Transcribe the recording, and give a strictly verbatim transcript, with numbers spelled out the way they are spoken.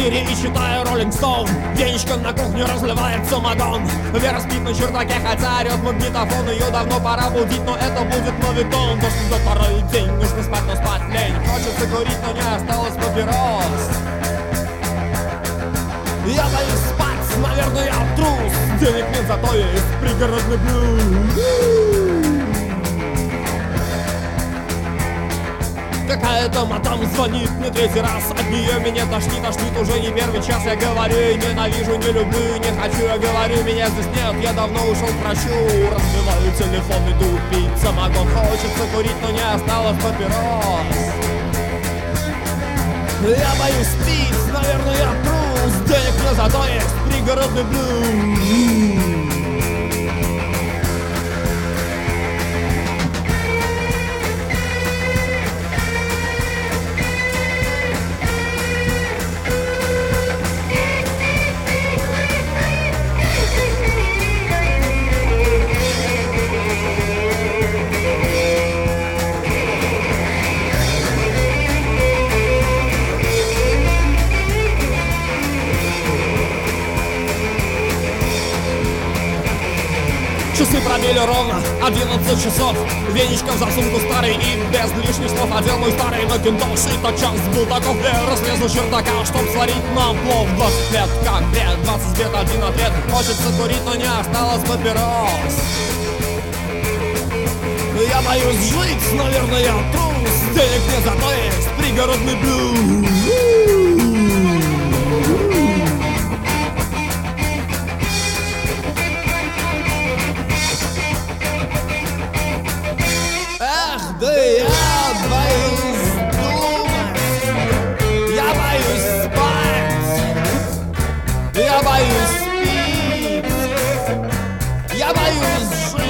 квартире и читаю Rolling Stone. Денечка на кухне разливает самогон. Вера спит на чердаке, хотя орет магнитофон. Ее давно пора будить, но это будет моветон. Дождь идет порой день, нужно спать, но спать лень. Хочется курить, но не осталось папирос. Я боюсь спать, наверное, я трус. Денег нет, зато есть пригородный блюз. Какая-то мадам звонит мне третий раз. От нее меня тошнит, тошнит уже не первый час. Я говорю, ненавижу, не люблю, не хочу. Я говорю, меня здесь нет, я давно ушел к врачу. Разбиваю телефон, иду пить самогон. Хочется курить, но не осталось папирос. Я боюсь пить, наверное, я трус. Денег мне зато есть пригородный блюз. Часы пробили ровно одиннадцать часов. Веничка в засунку старый и без лишних слов одел мой старый макинтош. И тот час был таков, я разрезал чердака, чтоб сварить нам плов. Двадцать лет, как бред, двадцать лет, один ответ. Хочется курить, но не осталось папирос. Я боюсь жить, наверное, я трус. Денег нет, зато есть пригородный блюз. Да я боюсь думать, я боюсь спать, я боюсь пить, я боюсь жить.